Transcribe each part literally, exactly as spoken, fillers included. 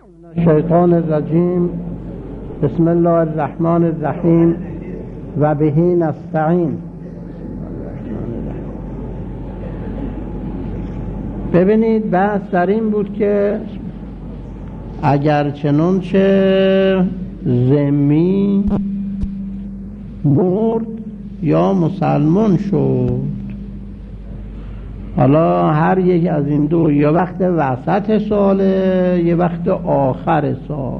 الشیطان الرجیم. بسم الله الرحمن الرحیم و به نستعین. ببینید بحث در این بود که اگر چنانچه ذمی مرد یا مسلمان شد، حالا هر یک از این دو یا وقت وسط ساله یا وقت آخر سال.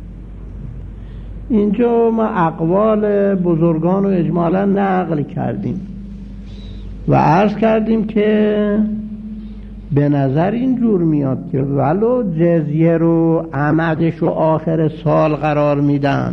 اینجا ما اقوال بزرگان رو اجمالا نقل کردیم و عرض کردیم که به نظر اینجور میاد که ولو جزیه رو عمدش رو آخر سال قرار میدن،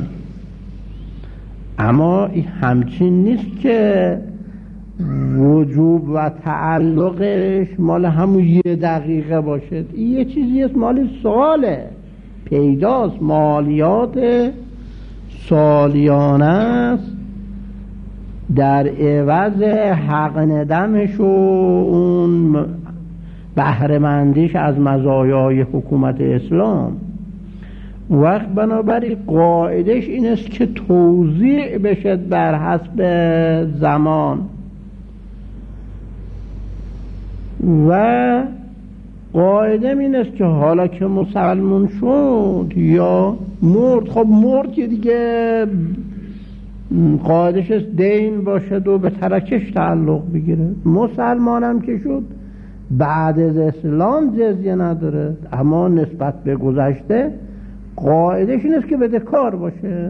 اما این همچین نیست که وجوب و تعلقش مال همون یه دقیقه باشد. این یه چیزی است مال ساله، پیداست، مالیات سالیانه است در عوض حق ندمش و اون بهره‌مندیش از مزایای حکومت اسلام. وقت بنابراین قاعدش این است که توزیع بشد بر حسب زمان و قاعده این است که حالا که مسلمان شد یا مرد، خب مرد که دیگه قاعدش است دین باشد و به ترکش تعلق بگیره. مسلمانم که شد بعد از اسلام جزیه نداره، اما نسبت به گذشته قاعدش این است که بدهکار باشه.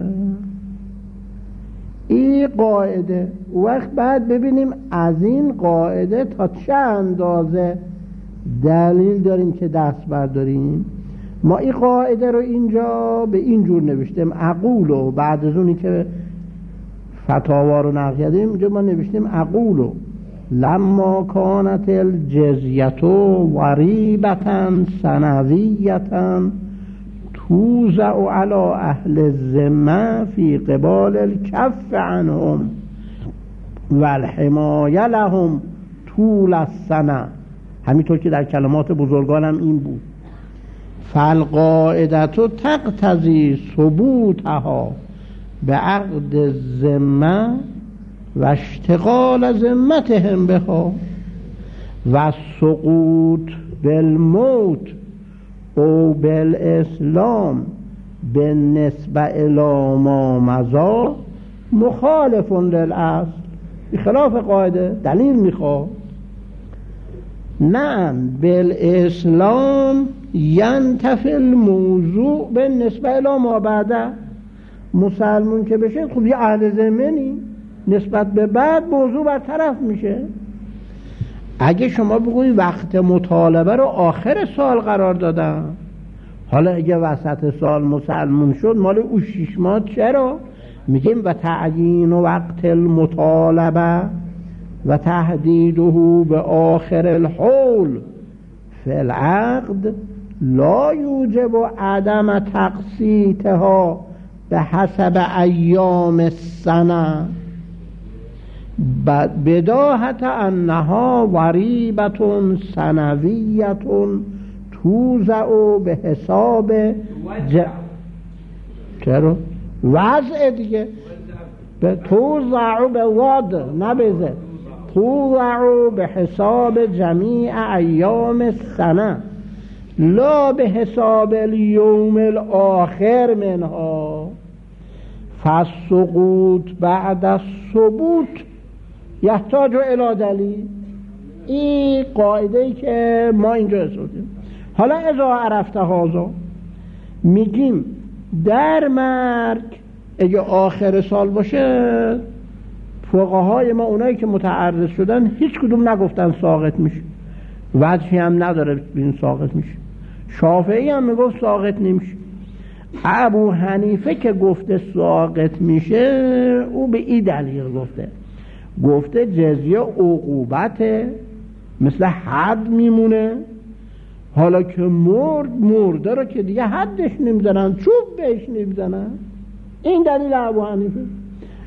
این قاعده. وقت بعد ببینیم از این قاعده تا چه اندازه دلیل داریم که دست برداریم. ما این قاعده رو اینجا به این جور نوشتیم اقولو، بعد از اونی که فتاوا رو نقل کردیم اینجا ما نوشتیم اقولو لما کانت الجزیتو وریبتا سنویتا توزع علی اهل الذمه فی قبال الکف عنهم والحمایه لهم طول السنه. همینطور که در کلمات بزرگانم این بود. فالقاعدة تقتضی ثبوتها به عقد الذمه و اشتغال ذمتهم بها و سقوط بالموت او بالاسلام بالنسبه الی ما مضی مخالف للاصل. خلاف قاعده دلیل میخواد. نعم بالاسلام ینتفی الموضوع بالنسبه الی ما بعده. مسلمون که بشه خب یه اهل ذمه نسبت به بعد موضوع برطرف میشه. اگه شما بگویی وقت مطالبه رو آخر سال قرار دادن، حالا اگه وسط سال مسلمون شد مال او شش ماه، چرا؟ میگیم و تعیین وقت المطالبه و تحدیده به آخر الحول فی العقد لا یوجب عدم تقسیطها به حسب ایام السنه بداهت انها وریبتون سنویتون توزع به حساب ج... چرا؟ وضع دیگه به توزع به وضع نبزه توزع به حساب جمیع ایام السنه لا به حساب اليوم الاخر منها. فالسقوط بعد الثبوت یحتاج الی دلیل. این قاعده ای که ما اینجا اسودیم. حالا اذا عرفت هذا میگیم در مرگ اگه آخر سال باشه فقهای ما اونایی که متعرض شدن هیچ کدوم نگفتن ساقط میشه، وجهی هم نداره این ساقط میشه. شافعی هم میگفت ساقط نمیشه. ابو حنیفه که گفته ساقط میشه او به این دلیل گفته گفته جزیه عقوبته، مثل حد میمونه. حالا که مرد مرده رو که دیگه حدش نمیزنن، چوب بهش نمیزنن. این دلیل ابو حنیفه.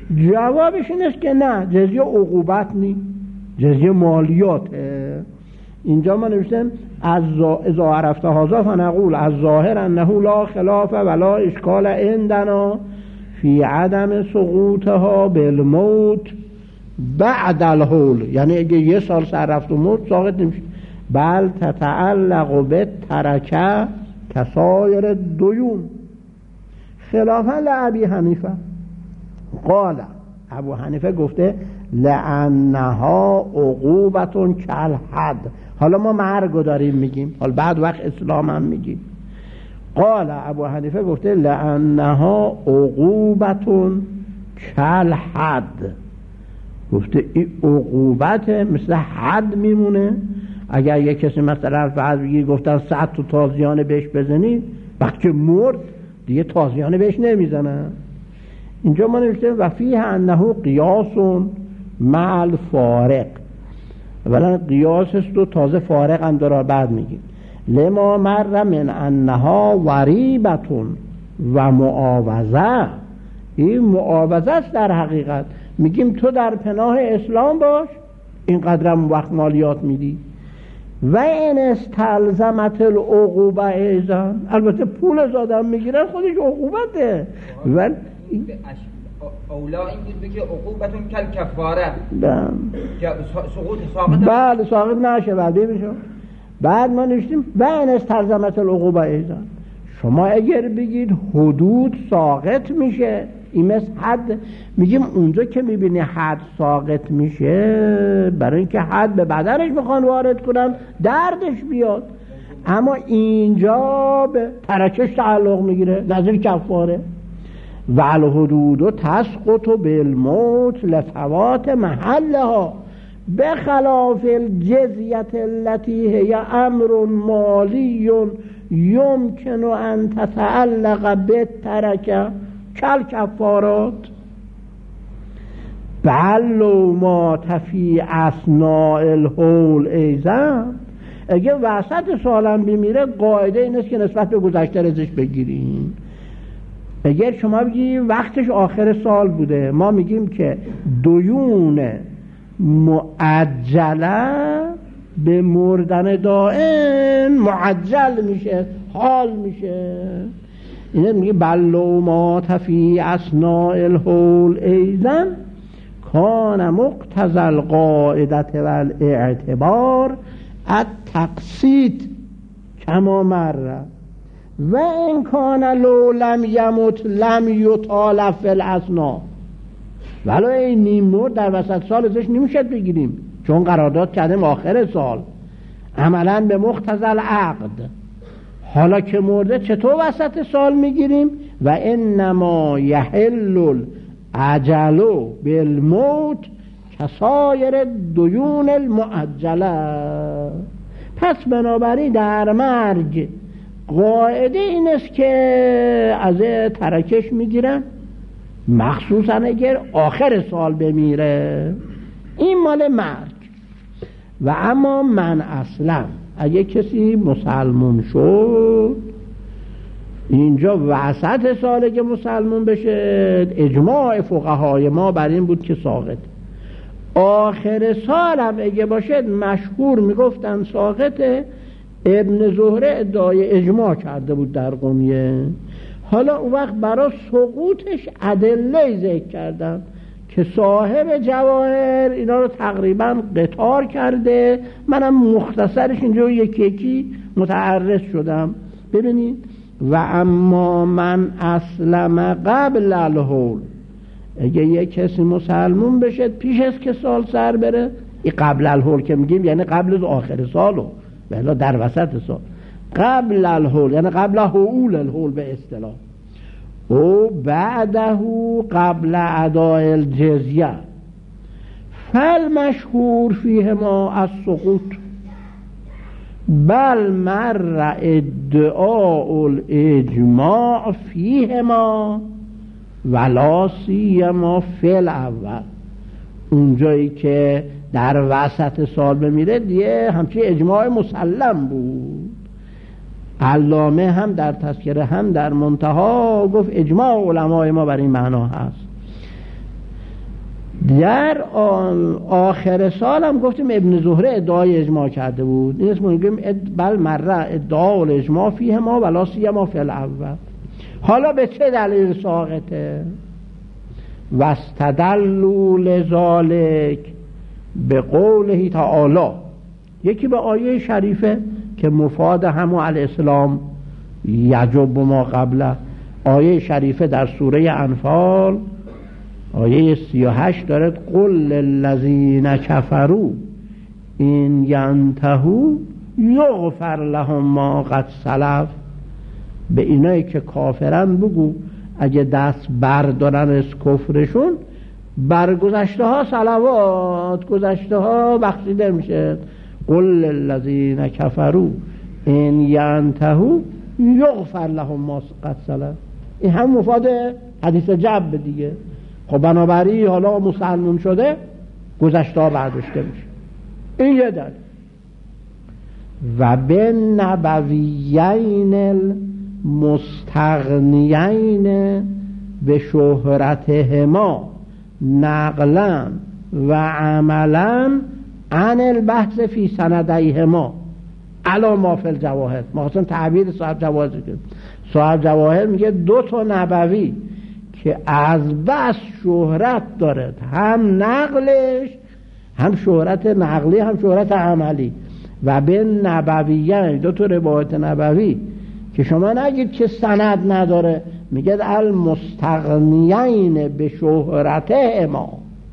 جوابش این است که نه، جزیه عقوبت نی، جزیه مالیاته. اینجا ما نوشتیم از اذا عرفت هذا فنقول از ظاهر انه لا خلاف ولا اشکال عندنا فی عدم سقوطها بالموت بعد الحول، یعنی اگه یه سال سر رفت و موت ساقط نمیشه. بل تتعلق به ترکه کسایر دیون خلافا لابی حنیفه. قال ابو حنیفه گفته لانها عقوبتون کالحد. حالا ما مرگو داریم میگیم، حالا بعد وقت اسلام هم میگیم. قال ابو حنیفه گفته لانها عقوبتون کالحد، گفته این عقوبت مثل حد میمونه. اگر یک کسی مثلا فرض بگیر گفتن صد تا تازیانه بهش بزنید، وقتی که مرد دیگه تازیانه بهش نمیزنن. اینجا ما نوشته و فیه انه قیاس مع الفارق، اولا قیاس است و تازه فارق هم داره بعد میگیم. لما مر من انها وریبتون و معاوضه، این معاوضه است در حقیقت. میگیم تو در پناه اسلام باش، اینقدرم وقت مالیات میدی. و این استلزمت العقوبه ایزان، البته پول زادم میگیرن خودش عقوبته. و اولا این بود که عقوبتون کل کفاره که سقوط ساقط بله ساقط نشه بعد بشه. بعد ما نوشتیم و این استلزمت العقوبه ایزان، شما اگر بگید حدود ساقط میشه این مثل حد، میگیم اونجا که میبینی حد ساقط میشه برای اینکه حد به بدنش میخوان وارد کنن دردش بیاد، اما اینجا به ترکش تعلق میگیره نظر کفاره. و الحدود تسقط بالموت لفوات محلها بخلاف الجزیه التي هي امر مالی یمکن ان تتعلق بالترکه کل کفارات. بلو ما تفی اثناء الحول ایزن، اگه وسط سالم بمیره قاعده این است که نسبت به گذشته رزش بگیریم. اگر شما بگی وقتش آخر سال بوده، ما میگیم که دیون معجله به مردن دائم معجل میشه، حال میشه. اینه میگه بلو ما تفی اثناء الحول ایزن کان مقتضی القاعدت والاعتبار التقسیط کما مره و این کان لو لم یمت لم یطالب فی الاثناء. ولو این نیم مرد در وسط سال ازش نمیشد بگیریم چون قرارداد کردیم آخر سال عملا به مقتضی العقد. حالا که مرده چطور وسط سال میگیریم؟ و انما یحل العجل بالموت کسایر دیون المعجله. پس بنابراین در مرگ قاعده این است که از ترکش میگیرن، مخصوصا اگر آخر سال بمیره. این مال مرگ. و اما من اصلا اگه کسی مسلمون شد، اینجا وسط ساله که مسلمون بشه اجماع فقهای ما بر این بود که ساقط. آخر سال هم اگه باشد مشهور میگفتن ساقطه. ابن زهره ادعای اجماع کرده بود در قمیه. حالا اون وقت برای سقوطش ادله ذکر کردن که صاحب جواهر اینا رو تقریبا قطار کرده. منم مختصرش اینجا یکی یکی متعرض شدم. ببینید و اما من اسلم قبل الحول، اگه یک کسی مسلمون بشه پیش از که سال سر بره، این قبل الحول که میگیم یعنی قبل از آخر سالو، بلا در وسط سال، قبل الحول یعنی قبل حول الحول به اصطلاح، او بعده قبل اداء الجزیه فالمشهور فیه ما السقوط بل مر ادعاء الاجماع فیه ما ولا سیما فی الاول. اونجایی که در وسط سال بمیره دیگه همچی اجماع مسلم بود. علامه هم در تذکره هم در منتها گفت اجماع علمای ما بر این معنا هست. در آخر سال هم گفتیم ابن زهره ادعای اجماع کرده بود. این اسمو میگیم بل مره ادعا الاجماع فیه ما ولا سیما فی الاول. حالا به چه دلیل ساقطه؟ واستدلوا لذالک به قوله تعالی، یکی به آیه شریفه که مفاد همو الاسلام یجب ما قبله. آیه شریفه در سوره انفال آیه سی و هشت دارد قل للذین کفروا این ینتهوا یغفر لهم ما قد سلف. به اینایی که کافرن بگو اگه دست بردارن از کفرشون بر گذشته ها صلوات، گذشته ها بخشیده میشه. قل للذین کفروا این ینتهوا یغفر لهم ما قد سلف. این هم مفاد حدیث جب دیگه. خب بنابراین حالا مسلمون شده گذشته ها برداشته میشه. این یه دلیل. و به نبویین المستغنیین به شهرتهما نقلا و عملا عن البحث فی سندیهما علی ما فی الجواهر. ما اصلا تعبیر صاحب جواهر کنیم. صاحب جواهر میگه دو تا نبوی که از بس شهرت داره، هم نقلش، هم شهرت نقلی، هم شهرت عملی. و به نبویین، دو تا روایت نبوی که شما نگید که سند نداره، میگه المستغنیین به شهرته ما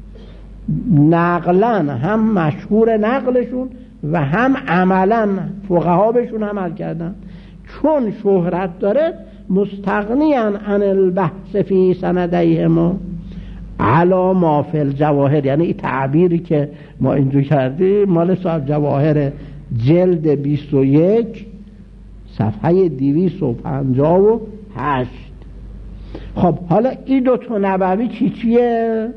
نقلا، هم مشهور نقلشون و هم عملا فقها بهشون عمل کردن. چون شهرت داره مستغنیان عن البحث فی سندیه ما علا ما فی الجواهر. یعنی این تعبیری که ما اینجا کردیم مال صاحب جواهر جلد بیست و یک صفحه دویست و پنجاه و هشت. خب حالا این دو تا نبوی چی چیه؟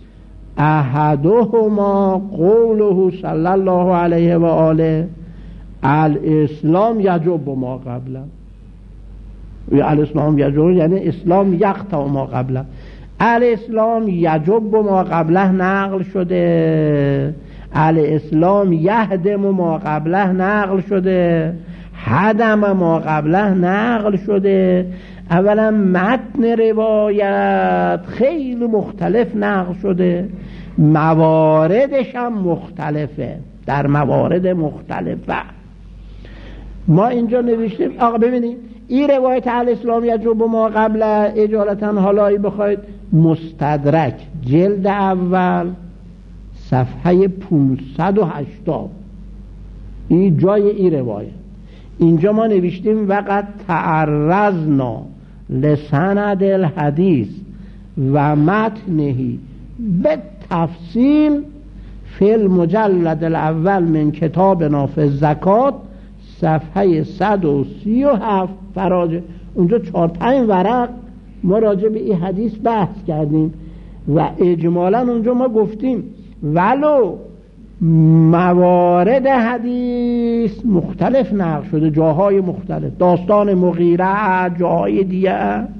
احدهما قوله صلی الله علیه و آله الاسلام یجب ما قبله. الاسلام یجب یعنی اسلام یقطع ما قبله. الاسلام یجب ما قبله نقل شده، الاسلام یهدم ما قبله نقل شده، هدم ما قبله نقل شده. اولا متن روایت خیلی مختلف نقل شده، مواردش هم مختلفه، در موارد مختلفه. ما اینجا نوشتیم آقا ببینید این روایت الاسلام یجب ما قبله اجالتا حالایی بخواید مستدرک جلد اول صفحه پانصد و هشتاد این جای این روایت. اینجا ما نوشتیم وقد تعرضنا لسند الحدیث و متنهی به تفصیل فی المجلد الاول من کتابنا فی الزکات صفحه صد و سی و هفت فراجه. اونجا چهار پنج ورق ما راجع به این حدیث بحث کردیم و اجمالا اونجا ما گفتیم ولو موارد حدیث مختلف نقل شده، جاهای مختلف، داستان مغیره، جاهای دیگه،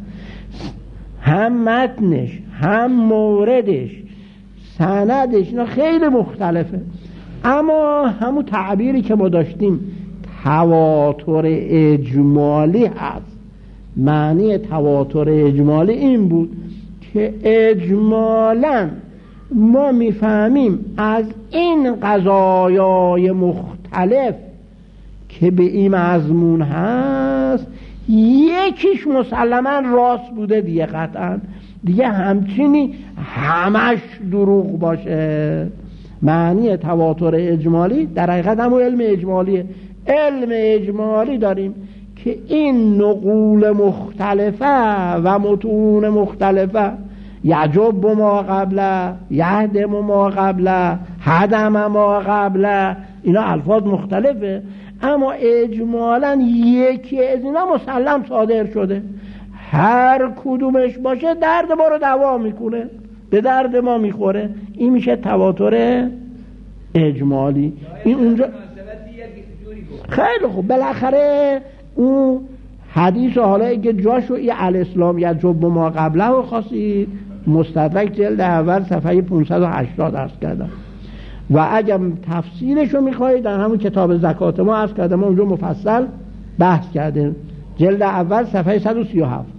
هم متنش هم موردش سندش اینا خیلی مختلفه. اما همون تعبیری که ما داشتیم تواتر اجمالی هست. معنی تواتر اجمالی این بود که اجمالاً ما میفهمیم از این قضایای مختلف که به این مضمون هست یکیش مسلماً راست بوده دیگه، قطعاً دیگه همچینی همش دروغ باشه. معنی تواتر اجمالی در حقیقت همون علم اجمالیه. علم اجمالی داریم که این نقول مختلفه و متون مختلفه یجب ما قبله، یهدم ما قبله، هدم ما قبله، اینا الفاظ مختلفه اما اجمالا یکی از اینا مسلم صادر شده. هر کدومش باشه درد ما رو دوا میکنه، به درد ما میخوره. این میشه تواتر اجمالی. این اونجا خیلی خوب. بالاخره اون حدیث حالا اگه جاشو ای الاسلام یجب ما قبله رو خواستید مستدرک جلد اول صفحه پانصد و هشتاد عرض کردم و اگر تفصیلش رو میخواهید در همون کتاب زکات ما عرض کردم، ما اونجا مفصل بحث کردیم، جلد اول صفحه صد و سی و هفت.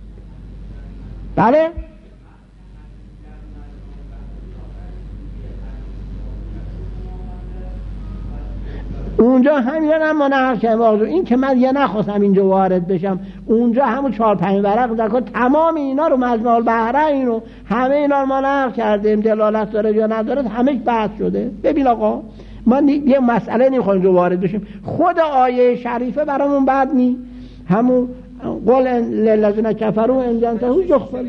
بله اونجا همینا هم ما نقل کردیم. این که من یه نخواستم اینجا وارد بشم، اونجا همون چهار پنج ورق زکات تمام اینا رو مجمع البحرین رو همه اینا رو ما نقل کردیم، دلالت داره یا نداره همه بحث شده. ببین آقا ما یه مسئله نمیخوایم اینجا وارد بشیم، خود آیه شریفه برامون بد نی، همون قول للذین کفروا ان جنتهو یغفر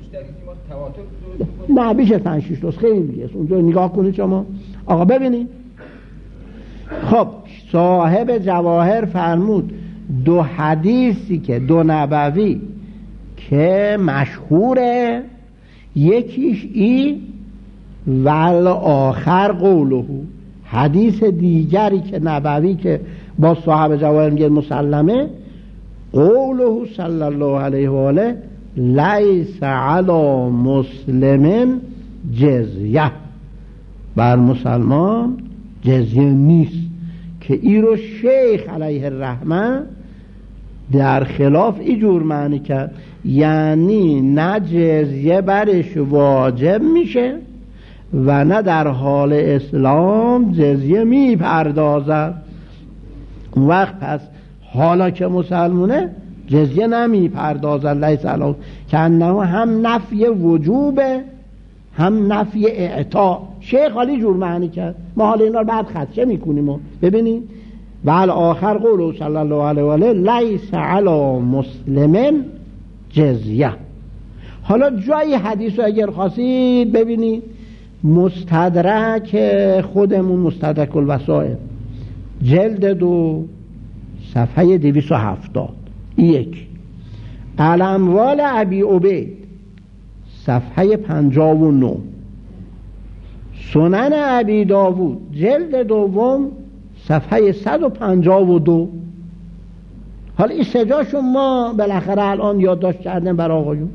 نه بیش از پنج شش تا خیلی است. اونجا نگاه کنید شما آقا ببینید. خب صاحب جواهر فرمود دو حدیثی که دو نبوی که مشهوره، یکیش ای ول آخر قوله، حدیث دیگری که نبوی که با صاحب جواهر میگه مسلمه، قوله صلی الله علیه و آله لیس علی مسلم جزیه، بر مسلمان جزیه نیست، که ای رو شیخ علیه الرحمه در خلاف ای جور معنی کرد، یعنی نه جزیه برش واجب میشه و نه در حال اسلام جزیه میپردازد. اون وقت پس حالا که مسلمونه جزیه نمیپردازد، لیس علی، که انه هم نفی وجوبه هم نفی اعطا. شیخ حالی جور معنی کرد، ما حالا اینا رو بعد خدشه میکنیم. ببینید ول آخر قوله صلی الله علیه و آله لیس علی مسلم جزیه. حالا جای حدیث رو اگر خواستید ببینید، مستدرک خودمون مستدرک الوسائل جلد دو صفحه دویست و هفتاد یک، الاموال ابی عبید صفحه پنجاه و نه، سنن ابی داوود جلد دوم صفحه صد و پنجاه و دو. حالا این سجاشو ما بالاخره الان یادداشت کردیم برای آقایون.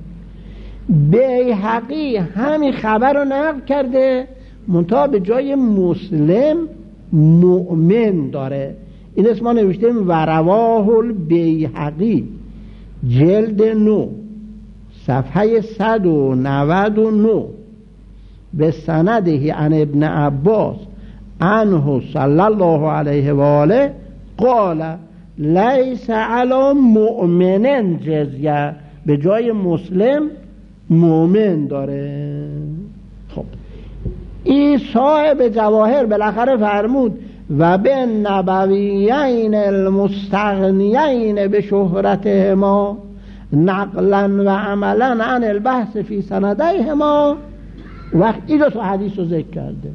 بیهقی همین خبر رو نقل کرده، منتها به جای مسلم مؤمن داره. این اسم ما نوشتیم و رواه البیهقی جلد نو صفحه صد و نود و نه به سنده عن ابن عباس عنه صلی الله علیه و آله قال لیس علی مؤمن جزیه، به جای مسلم مؤمن داره. خب این صاحب جواهر بالاخره فرمود و به نبویین المستغنیین به شهرتهما نقلا و عملا عن البحث فی سندیهما. وقت این دو تا حدیث رو ذکر کرده،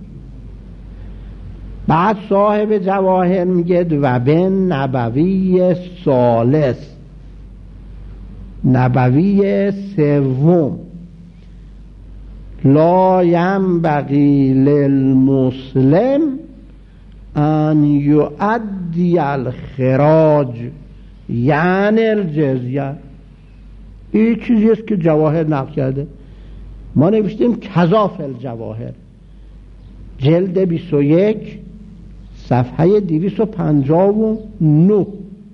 بعد صاحب جواهر میگه و به نبوی ثالث، نبوی سوم، لا ینبغی للمسلم ان یؤدی الخراج یعنی الجزیه. این چیزی است که جواهر نقل کرده. ما نوشتیم کذا فی الجواهر جلد بیست و یک صفحه دویست و پنجاه و نه.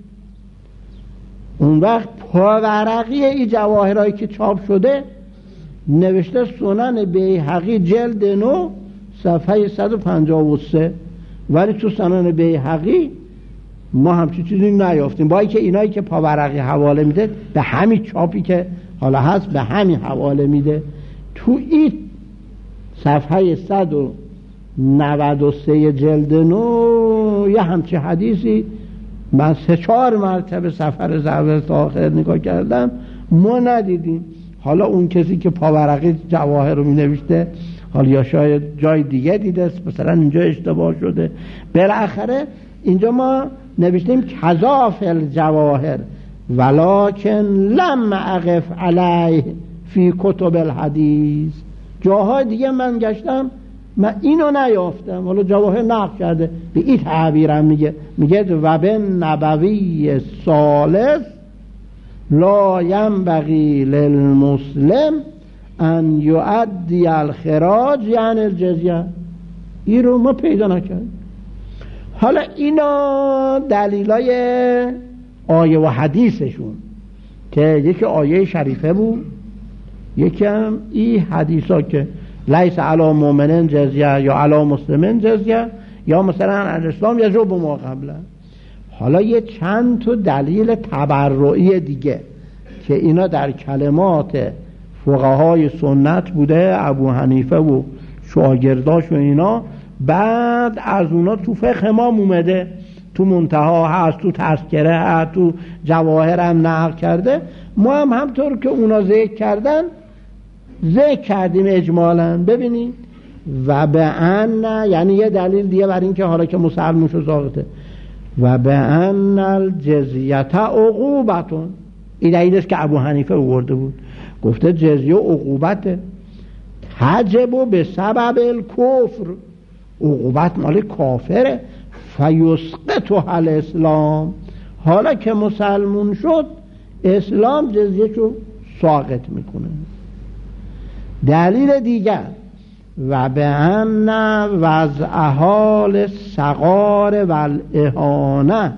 اون وقت پاورقی این جواهرهایی که چاپ شده نوشته سنن بیهقی جلد نو صفحه صد و پنجاه و سه، ولی تو سنن بیهقی ما همچین چیزی نیافتیم، با اینکه اینایی که پاورقی حواله میده به همین چاپی که حالا هست به همین حواله میده. تو این صفحه صد و نود و سه جلد نو یه همچین حدیثی من سه چهار مرتبه سفر زول تا آخر نگاه کردم ما ندیدیم. حالا اون کسی که پاورقی جواهر رو می نوشته حالا یا شاید جای دیگه دیده، مثلا اینجا اشتباه شده. بالاخره اینجا ما نوشتیم کذا فی الجواهر ولکن لم اقف علیه فی کتب الحدیث. جاهای دیگه من گشتم من اینو نیافتم، حالا جواهر نقل کرده به این تعبیرم میگه، میگه و به نبوی ثالث لا ینبغی للمسلم ان یؤدی الخراج یعنی الجزیه. این رو ما پیدا نکردیم. حالا اینا دلیلای آیه و حدیثشون که یکی آیه شریفه بود، یکی هم این حدیثا که لیس علی مؤمن جزیه یا علی مسلم جزیه یا مثلا الاسلام یجب ما قبله. حالا یه چند تا دلیل تبرعی دیگه که اینا در کلمات فقهای سنت بوده، ابو حنیفه و شاگرداش و اینا، بعد از اونا تو فقه ما اومده، تو منتها هست، تو تذکره هست، تو جواهر هم نقل کرده. ما هم همطور که اونا ذکر کردن ذکر کردیم اجمالا. ببینید و به ان، یعنی یه دلیل دیگه بر این که حالا که مسلمون شو ضابطه، و به ان الجزیت عقوبتون. این دلیلش که ابو حنیفه آورده بود، گفته جزیه عقوبته، تجب به سبب الکفر، عقوبت مال کافره، فیسقط الاسلام، حالا که مسلمون شد اسلام جزیه رو ساقط میکنه. دلیل دیگر و به ان وضعها للصغار والاهانه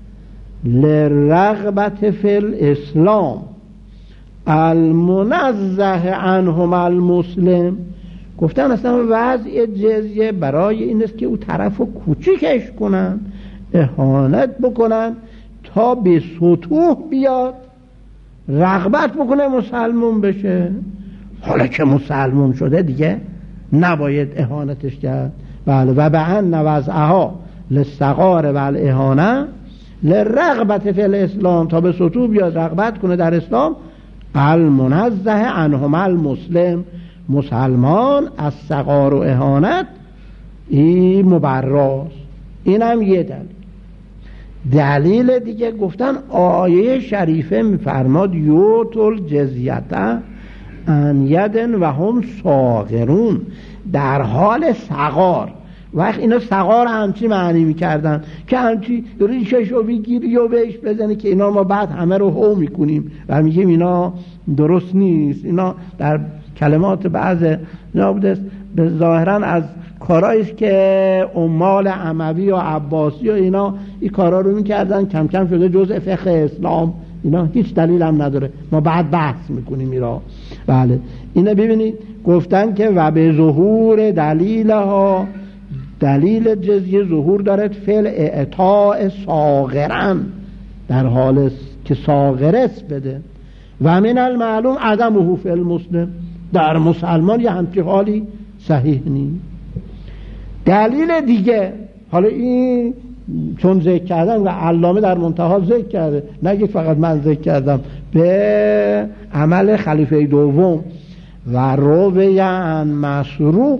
لرغبت فی الاسلام المنزه عنهم المسلم. گفتن اصلا وضع جزیه برای این است که او طرف رو کوچیکش کنن، اهانت بکنن تا به سطوح بیاد، رغبت بکنه مسلمون بشه. حالا که مسلمون شده دیگه نباید اهانتش کرد. بله و به ان وضعها للصغار والاهانه لرغبت فی الاسلام، تا به سطوح بیاد رغبت کنه در اسلام، المنزه عنهم المسلم، مسلمان از صغار و اهانت این مبراست. این هم یه دلیل. دلیل دیگه گفتن آیه شریفه میفرماد یوتل جزیته ان یدن و هم صاغرون، در حال صغار. وقت اینا صغار همچی معنی میکردن که همچی ریشش رو بگیری و بهش بزنی، که اینا ما بعد همه رو هو میکنیم و میگیم اینا درست نیست. اینا در کلمات بعض نابوده به ظاهرا از کارهاییست که عمال اموی و عباسی و اینا این کارا رو میکردن، کم کم شده جزء فقه اسلام. اینا هیچ دلیل هم نداره، ما بعد بحث میکنیم اینا. بله اینا ببینید گفتن که و به ظهور دلیلها، دلیل جزیه ظهور دارد فعل اعطاء صاغرن، در حال که صاغرس بده. و من المعلوم عدمه فی المسلم، در مسلمان یه همچی حالی صحیح نیست. دلیل دیگه، حالا این چون ذکر کردم و علامه در منتها ذکر کرده، نگید فقط من ذکر کردم، به عمل خلیفه دوم و روی عن مسروق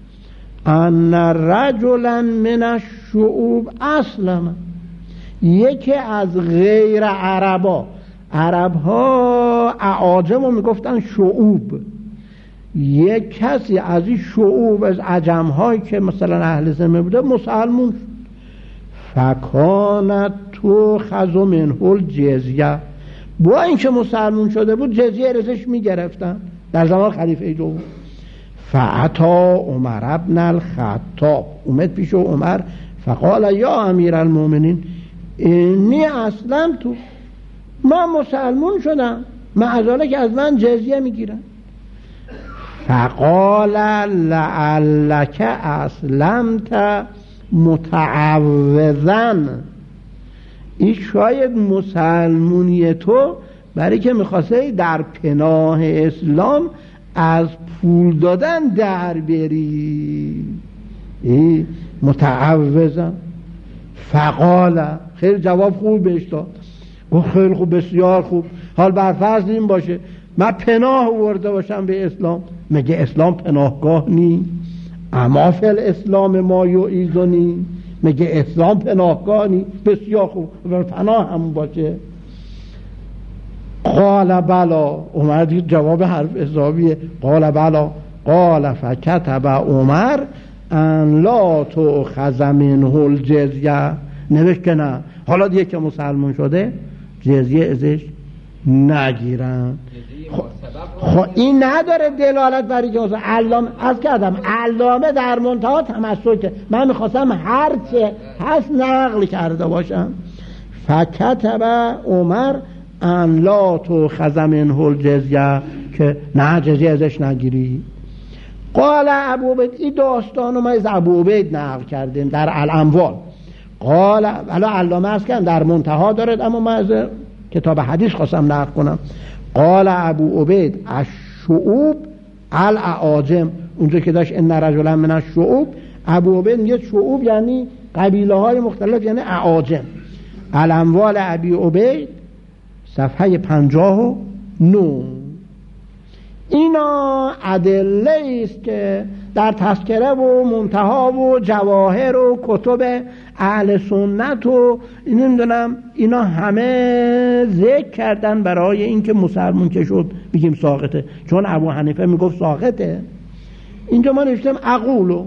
ان رجلا من الشعوب اسلم، یکی از غیر عربا، عرب ها اعاجم رو میگفتن شعوب، یک کسی از این شعوب از عجم هایی که مثلا اهل ذمه بوده مسلمون شد. فکانت تو خذو منه الجزیه، با اینکه مسلمون شده بود جزیه ازش میگرفتن در زمان خلیفه دوم. فعطا عمر ابن الخطاب، اومد پیش عمر فقال یا امیر المؤمنین اینی اسلم تو، من مسلمون شدم، معذاله که از من جزیه میگیرن. فقال لعلک اسلمت متعوذن، این شاید مسلمونی تو برای که میخواسته در پناه اسلام از پول دادن در بری، این متعوذن. فقال، خیلی جواب خوب بهش داد، گفت خیلی خوب، بسیار خوب، حال برفرض این باشه من پناه آورده باشم به اسلام، مگه اسلام پناهگاه نی؟ اما فی الاسلام ما یعیذنی، مگه اسلام پناهگاه نی؟ بسیار خوب، پناه همون باشه. قال بلا، عمر دید جواب حرف حسابیه، قال بلا، قال فکتب عمر ان لا تؤخذ منه الجزیه، نوشت که نه، حالا دیگه که مسلمان شده جزیه ازش نگیرن. خب این نداره دلالت بر اینکه علامه از کردم علامه در منتها تمسک، من میخواستم هر چه هست نقل کرده باشم. فکتب عمر ان لا تو خزمن هل جزیه، که نه جزیه ازش نگیری. قال ابو عبید، این داستان رو ما از ابو عبید نقل کردیم در الاموال. قال حالا علامه از کردم در منتها دارد، اما ما از کتاب حدیث خواستم نقل کنم. قال ابو عبید الشعوب الاعاجم، اونجا که داشت ان رجلا من الشعوب، ابو عبید میگه شعوب یعنی قبیله های مختلف، یعنی اعاجم. الاموال ابی عبید صفحه پنجاه و نه. اینا ادله است که در تذکره و منتها و جواهر و کتب اهل سنت و نمیدونم اینا همه ذکر کردن برای اینکه مسلمون که شد بگیم ساقطه، چون ابو حنیفه میگفت ساقطه. اینجا ما نوشتم اقولو،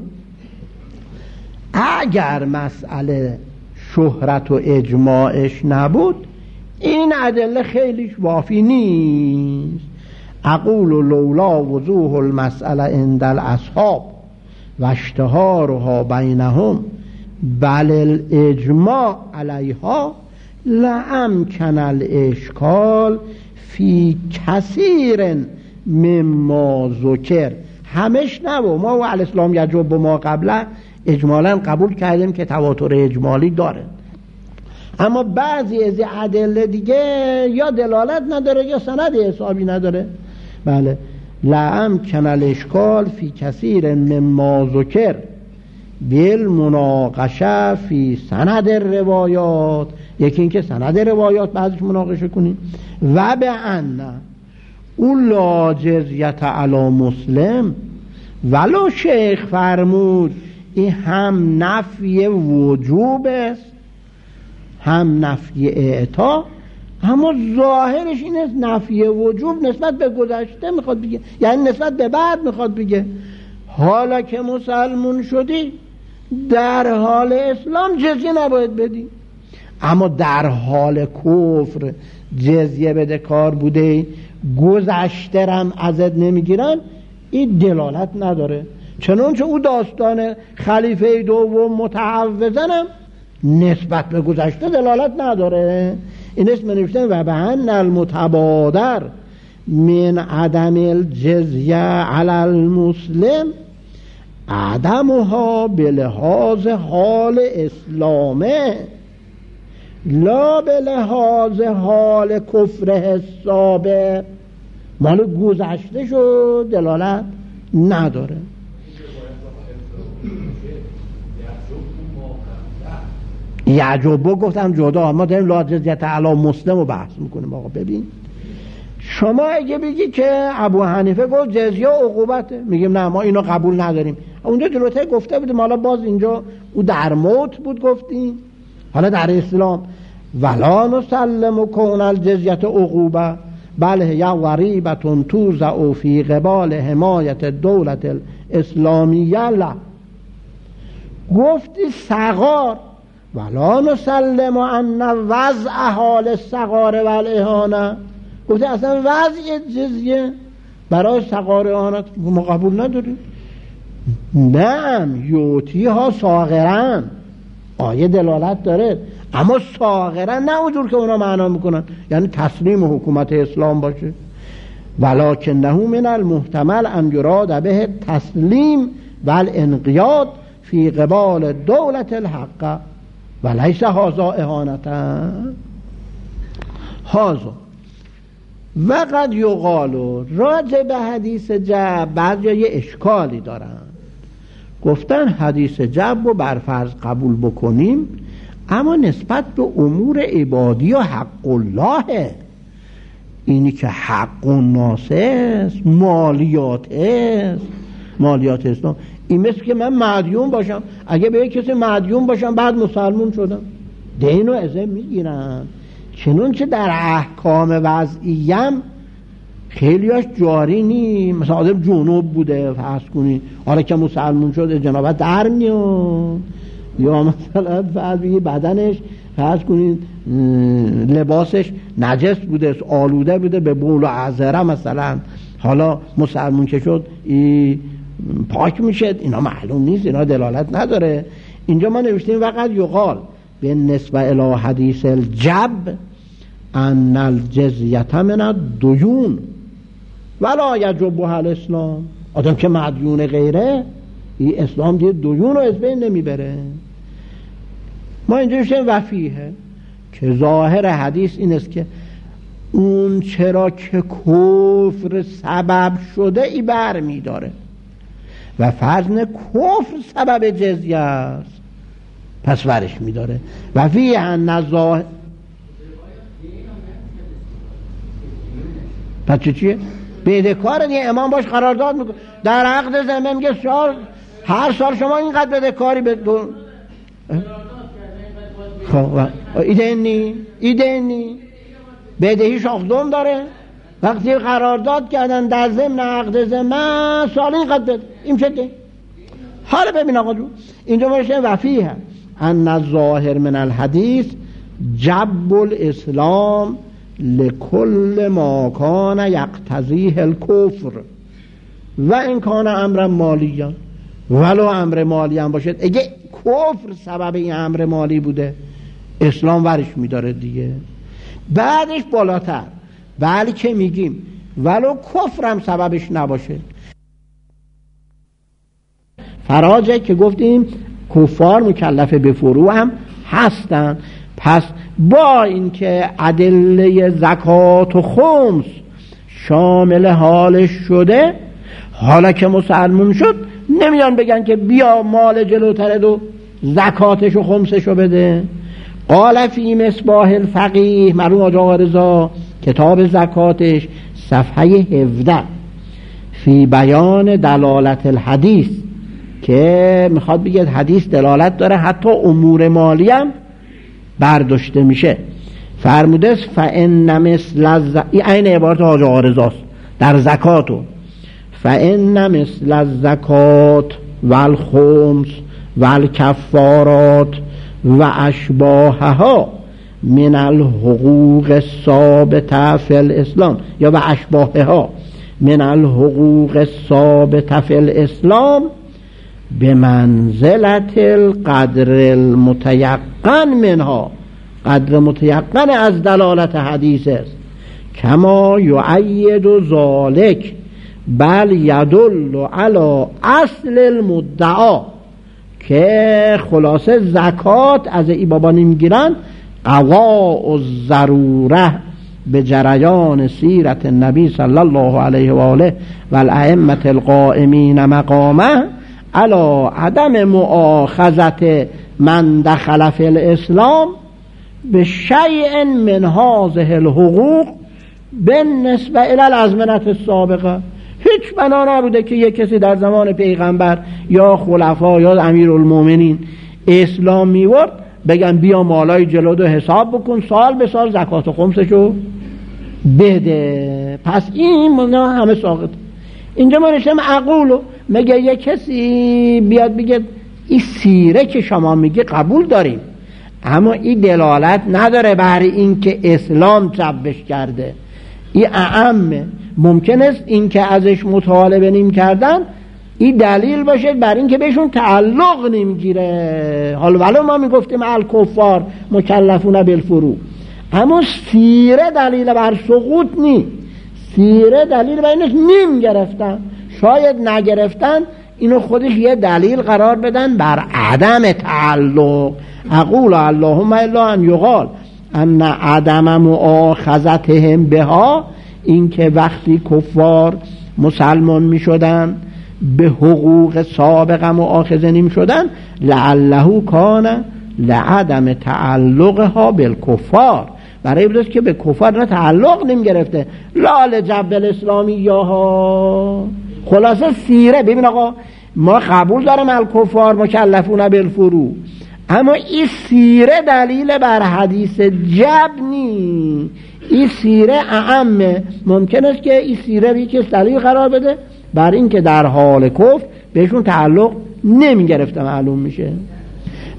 اگر مسئله شهرت و اجماعش نبود این ادله خیلیش وافی نیست. اقول لولا وضوح المسئله عند الاصحاب و اشتهارها بینهم بل الاجماع علیها لامکن الاشکال فی کثیر مما ذکر. همش نبو، ما و الاسلام یجب ما قبله اجمالا قبول کردیم که تواتر اجمالی داره، اما بعضی از ادله دیگه یا دلالت نداره یا سند حسابی نداره. بله، لامکن الاشکال فی کثیر مما ذکر بالمناقشه فی سند روایات. یکی اینکه سند روایات بعضش مناقشه کنیم. و به ان اون لا جزیت علی مسلم، ولو شیخ فرمود این هم نفی وجوب است هم نفی اعطا، اما ظاهرش این است نفی وجوب نسبت به گذشته میخواد بگه، یعنی نسبت به بعد میخواد بگه حالا که مسلمون شدی در حال اسلام جزیه نباید بدی، اما در حال کفر جزیه بده کار بوده، گذشته رم ازت نمیگیرن، این دلالت نداره. چنانچه او داستان خلیفه دوم متعوذنم نسبت به گذشته دلالت نداره. این اسم نوشتن و به ان المتبادر من عدم الجزیه علی المسلم عدمها به لحاظ حال اسلامه لا به لحاظ حال کفر حسابه. مال گذشته شو دلالت نداره. یعجبو گفتم جدا، ما داریم لا جزیت علی مسلم رو بحث میکنیم. آقا ببین، شما اگه بگی که ابو حنیفه گفت جزیه عقوبته، میگیم نه ما اینو قبول نداریم. اونجا جلوتر گفته بودیم، حالا باز اینجا او در موت بود گفتیم، حالا در اسلام ولا نسلم کون الجزیت عقوبه بل هی غریبتون توزع فی قبال حمایت دولت الاسلامیه. لا گفتی صغار ولا نسلم ان وضع حال الصغار و الاهانه، گفتی اصلا وضع جزیه برای صغار و اهانت ما قبول نداریم. نعم یوتی ها صاغرن، آیه دلالت داره، اما صاغرن نه اونجور که اونا معنا میکنن، یعنی تسلیم حکومت اسلام باشه. ولکنه من المحتمل ان یراد به تسلیم و الانقیاد فی قبال دولت الحق ولیس هذا اهانتا. هذا وقد یقالو راجع به حدیث جب بعضی یه اشکالی دارن، گفتن حدیث جب رو برفرض قبول بکنیم اما نسبت به امور عبادی و حق الله، اینی که حق الناس است، مالیات است، مالیات اسلام، این مثل که من مدیون باشم، اگه به یک کسی مدیون باشم بعد مسلمون شدم دین و ازم میگیرن. چنانچه در احکام وضعیم خیلیاش جاری نی، مثلا آدم جنوب بوده فرض کنی، حالا که مسلمون شده جنابت در میاد، یا مثلا فرض بگی بدنش فرض کنید لباسش نجس بوده، آلوده بوده به بول و عذره مثلا، حالا مسلمون که شد پاک میشه، اینا معلوم نیست، اینا دلالت نداره. اینجا ما نوشتیم فقط یقال به نسبه الی حدیث الجب ان الجزیه من الدیون ولا یجبها الاسلام. آدم که مدیون غیره، این اسلام دیگه دیون رو از بین نمیبره. ما اینجا نوشتیم وفیه که ظاهر حدیث این است که اون چرا که کفر سبب شده ای بر میداره و فرض کفر سبب جزیه است، پس ورش میداره. و فیه ان ظاهر پس چه چیه؟ بدهکار دیگه، امام باش قرارداد میکنه در عقد ذمه، میگه سال هر سال شما اینقدر بدهکاری به دو خب ایدنی ایدنی بدهی شاخدوم داره. وقتی قرارداد کردن در ضمن عقد ذمه سال اینقدر بده، این چه؟ حالا ببین آقا جو اینجا باشه وفیه ان الظاهر من الحدیث جب الاسلام لکل ما کان یقتضیه الکفر و این کان امر مالی ولو امر مالی هم باشد. اگه کفر سبب این امر مالی بوده اسلام ورش میداره دیگه. بعدش بالاتر بلکه میگیم ولو کفر هم سببش نباشه. فراجه که گفتیم کفار مکلف به فروع هم هستن، پس با اینکه ادله زکات و خمس شامل حالش شده، حالا که مسلمون شد نمیان بگن که بیا مال جلوتره دو زکاتش و خمسشو بده. قال فی مصباح الفقیه مرحوم آقا رضا کتاب زکاتش صفحه هفده فی بیان دلالت الحدیث که میخواد بگه حدیث دلالت داره حتی امور مالی هم برداشته میشه. فرموده است فان مثل الز... این عین عبارت حاج آقا رضاست در زکاتو، فان مثل الزکات والخمس والکفارات و اشباهها من الحقوق الثابته فی الاسلام یا و اشباهها من الحقوق الثابته فی الاسلام به منزلت القدر المتیقن منها، قدر متیقن از دلالت حدیث است. کما یعید ذالک بل یدل علی اصل المدعا، که خلاصه زکات از ای بابا نمیگیرن قضاء الضروره به جریان سیرت النبی صلی الله علیه و آله و الائمه القائمین مقامه علی عدم مؤاخذت من دخل فی الاسلام به شیء من هذه الحقوق بالنسبه الی الازمنه السابقه. هیچ بنا نبوده که یک کسی در زمان پیغمبر یا خلفا یا امیرالمومنین اسلام میورد بگن بیا مالای جلو حساب بکن سال به سال زکات و خمسشو بده. پس این منا همه ساقط. اینجا ما نشتم عقولو مگه یک کسی بیاد بگه این سیره که شما میگه قبول داریم اما این دلالت نداره بر این که اسلام جبش کرده، این اعمه. ممکن است این که ازش مطالبه نیم کردن این دلیل باشه بر این که بهشون تعلق نمیگیره. حالا ولو ما میگفتیم الکفار مکلفون بالفروع، اما سیره دلیل بر سقوط نی، سیره دلیل بر اینش نیم گرفتن، شاید نگرفتن اینو خودش یه دلیل قرار بدن بر عدم تعلق. اقول اللهم الا ان یقال ان عدم مؤاخذتهم بها، این که وقتی کفار مسلمان می شدن به حقوق سابقه مؤاخذه نمی شدن لعله کان لعدم تعلقها بالکفار، برای این که به کفار نه تعلق نمی گرفته لال جبل اسلامی یاها. خلاصه سیره ببین آقا ما قبول دارم الکفار مکلفون بالفروع، اما این سیره دلیل بر حدیث جب نی، این سیره اعمه. ممکن است که این سیره یکی دلیل قرار بده بر این که در حال کفر بهشون تعلق نمی گرفته معلوم میشه.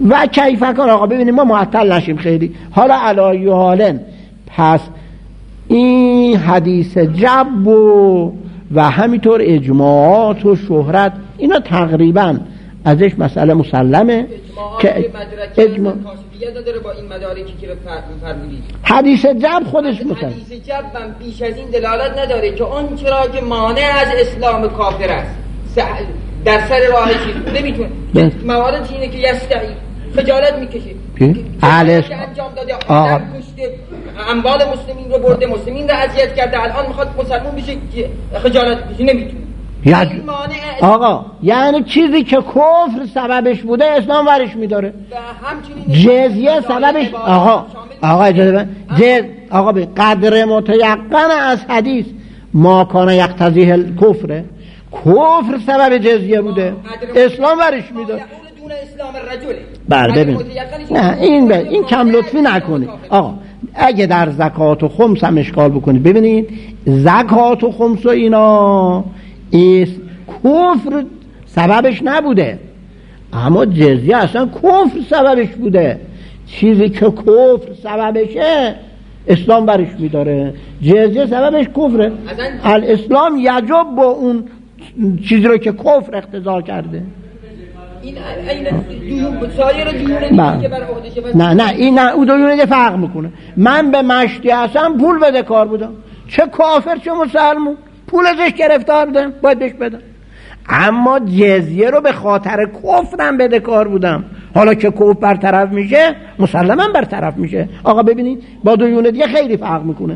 و کیف کان. آقا ببینیم ما معطل نشیم خیلی. حالا علای حالن، پس این حدیث جب و و همینطور اجماعات و شهرت اینا تقریبا ازش مسئله مسلمه که اجماع داره با این مدارکی که فرمودید. حدیث جب خودش مسلم، حدیث جب هم بیش از این دلالت نداره که اون چرا که مانع از اسلام کافر است در سر راهش نمیتونه. موارد اینه که یستعی خجالت میکشه اهلش انجام داده، آدم کشته، اموال مسلمین رو برده، مسلمین رو اذیت کرده، الان میخواد مسلمان بشه خجالت بکشه نمیتونه. یعنی آقا یعنی چیزی که کفر سببش بوده اسلام ورش میداره. جزیه سببش آقا آقا اجازه بدید جز آقا به قدر متیقن از حدیث ما کان یقتضیه الکفر، کفر سبب جزیه بوده اسلام ورش میداره. بله ببین نه این به این کم لطفی نکنید آقا. اگه در زکات و خمس هم اشکال بکنید ببینید زکات و خمس و اینا ایست کفر سببش نبوده، اما جزیه اصلا کفر سببش بوده. چیزی که کفر سببشه اسلام برش میداره، جزیه سببش کفره. الاسلام یجب با اون چیزی رو که کفر اقتضا کرده. این این سایر دیونه که بر عهده نه نه این نه او دیونه فرق میکنه. من به مشتی حسن پول بده کار بودم، چه کافر چه مسلمون پول ازش گرفتار بودم باید بهش بدم، اما جزیه رو به خاطر کفرم بده کار بودم. حالا که کفر برطرف میشه مسلما برطرف میشه. آقا ببینید با دیونه دیگه خیلی فرق میکنه.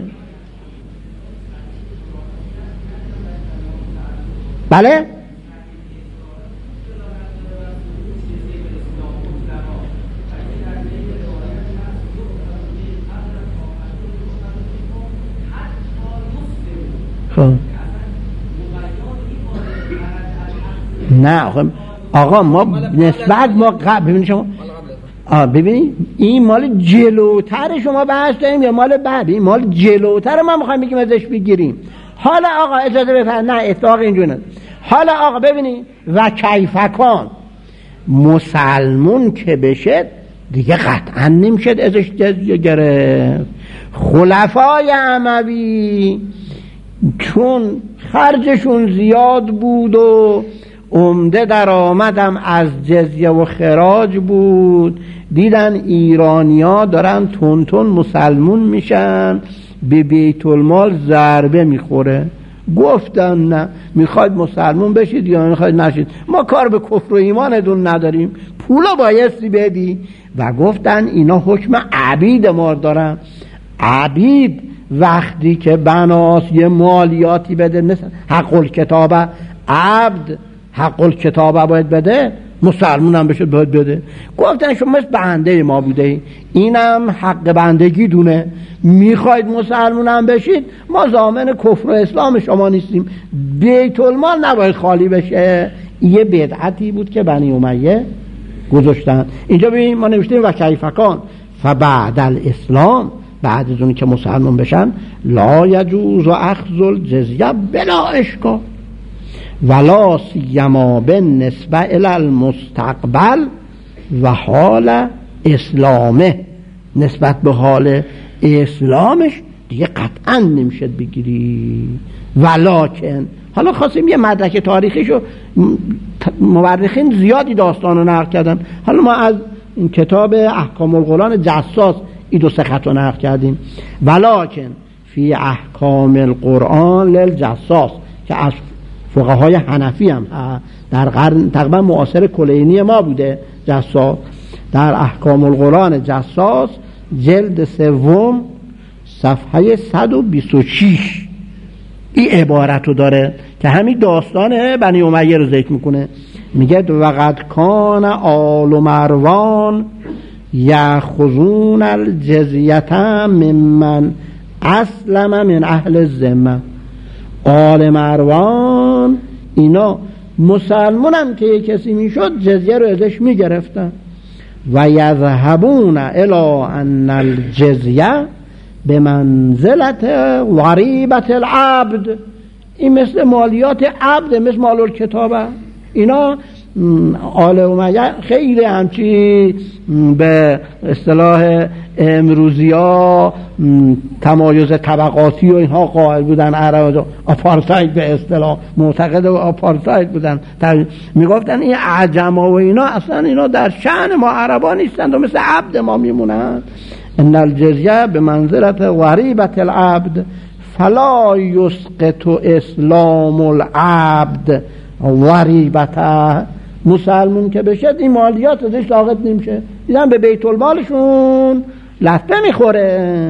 بله نه آقا آقا ما نسبت ما ببینید شما آ ببینید این مال جلوتر شما بحث داریم یا مال بعد؟ این مال جلوتر ما میخوایم بگیم ازش بگیریم. حالا آقا اجازه بفرمایید نه اتفاق اینجوری نه. حالا آقا ببینید و کیفکان مسلمون که بشه دیگه قطعا نمیشه ازش جزیه گرفت. خلفای اموی چون خرجشون زیاد بود و عمده در آمدم از جزیه و خراج بود، دیدن ایرانیا دارن تون تون مسلمون میشن، به بیت المال ضربه میخوره. گفتن نه میخواید مسلمون بشید یا میخواید نشید، ما کار به کفر و ایماندون نداریم، پولا بایستی بدی. و گفتن اینا حکم عبید ما دارن. عبید وقتی که بناس یه مالیاتی بده مثل حق الکتابه، عبد حق الکتابه باید بده، مسلمون هم بشه باید بده. گفتن شما مثل بنده ما بوده، اینم حق بندگی دونه، میخواید مسلمون هم بشید، ما ضامن کفر و اسلام شما نیستیم، بیت المال نباید خالی بشه. یه بدعتی بود که بنی امیه گذاشتن. اینجا ببین ما نوشتیم و کیفکان فبعد الاسلام، بعد از اون که مسلمان بشن لا یجوز و اخذ الجزیه بلا اشکال ولا سیما بالنسبه الی المستقبل و حال اسلامه. نسبت به حال اسلامش دیگه قطعا نمیشه بگیری. ولکن حالا خواستیم یه مدرک تاریخیشو، مورخین زیادی داستانو نقل کردن، حالا ما از این کتاب احکام القرآن جساس این دو سه خط رو نقل کردیم. ولکن فی احکام القرآن للجساس که از فقهای حنفی هم در قرن تقریبا معاصر کلینی ما بوده جساس، در احکام القرآن جساس جلد سوم صفحه صد و بیست و شش این عبارت رو داره که همین داستان بنی امیه رو ذکر میکنه. میگه وقد کان آل مروان یأخذون الجزیه ممن اسلم من اهل الذمه. آل مروان اینا مسلمان هم که یک کسی میشد جزیه رو ازش میگرفتن. و یذهبون الی ان الجزیه به منزلت ضریبت العبد، این مثل مالیات عبد، مثل مال الکتابه. اینا آل امیه خیلی همچی به اصطلاح امروزی ها تمایز طبقاتی و اینها قائل بودن، عرب آپارتاید به اصطلاح معتقد آپارتاید بودن، میگفتن این عجما و اینا اصلا اینا در شأن ما عربا نیستند و مثل عبد ما میمونند. ان الجزیه به منزلت غریبت العبد فلا یسقط اسلام العبد غریبته. مسلمون که بشه این مالیات ازش ساقط نمیشه، دیدن به بیت المالشون لطمه میخوره.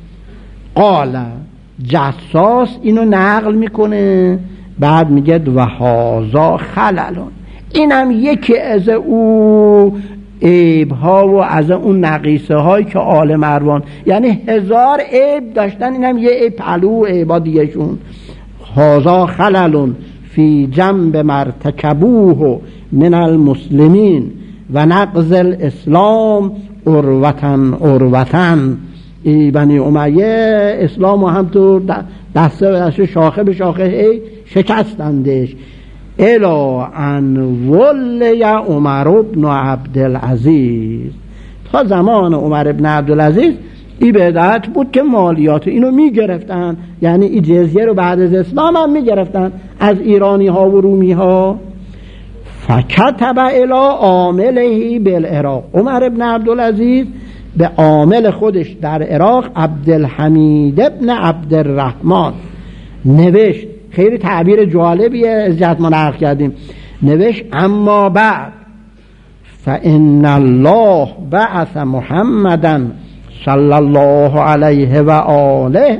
قال جساس اینو نقل میکنه، بعد میگه و هازا خللون، اینم یکی از او عیب ها و از اون نقیصه هایی که آل مروان یعنی هزار عیب داشتن، اینم یه عیب پلو عیبا دیگهشون. هازا خللون فی جنب مرتکبوه من المسلمین و نقض الاسلام عروتن عروتن. بنی امیه اسلام و هم تو دسته به دسته شاخه به شاخه شکستندش. الا ان ولی عمر بن عبدالعزیز، تا زمان عمر بن عبدالعزیز این بدعت بود که مالیات اینو میگرفتن، یعنی این جزیه رو بعد از اسلام هم میگرفتن از ایرانی ها و رومی ها. فکتب الی عامله بالعراق، عمر بن عبدالعزیز به عامل خودش در عراق عبدالحمید ابن عبدالرحمن نوشت، خیلی تعبیر جالبیه از ما نقل کردیم، نوشت اما بعد فإن الله بعث محمدا صلی الله علیه و آله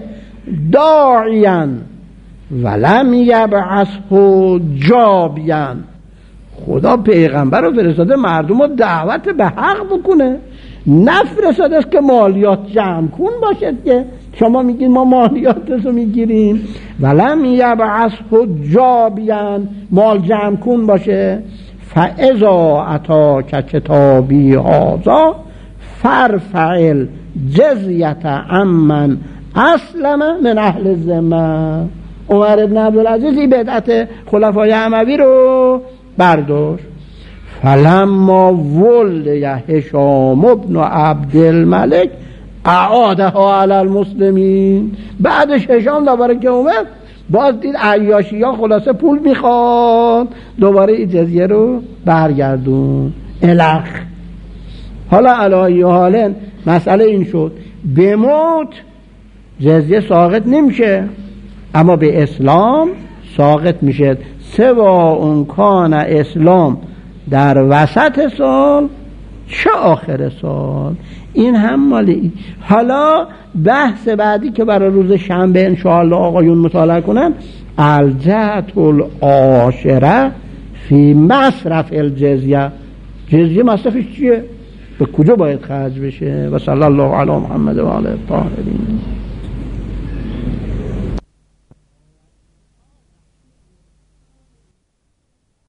داعیا ولم یبعثه جابیا. خدا پیغمبر رو فرستاده مردم رو دعوت به حق بکنه، نفرستاده است که مالیات جمع کن باشد که شما میگید ما مالیات رو میگیریم. ولم یبعثه جابیا، مال جمع کن باشه. فاذا اتاک کتابی هذا فارفع الجزیة عمن اسلم من اهل الذمه. عمر بن عبدالعزیز این بدعت خلفای اموی رو برداشت. فلما ولي هشام بن عبدالملک اعادها علی المسلمین. بعدش هشام دوباره که اومد باز دید عیاشی ها خلاصه پول میخواد، دوباره این جزیه رو برگردون. الخ حالا علی حالن مسئله این شد به موت جزیه ساقط نمیشه، اما به اسلام ساقط میشه، سوا اون کان اسلام در وسط سال چه آخر سال. این هم مالی. حالا بحث بعدی که برای روز شنبه انشاءالله آقایون مطالعه کنن، الجهت العاشره فی مصرف الجزیه. جزیه مصرفش چیه؟ به کجا باید خرج بشه؟ و صلی الله علی محمد و آله الطاهرین.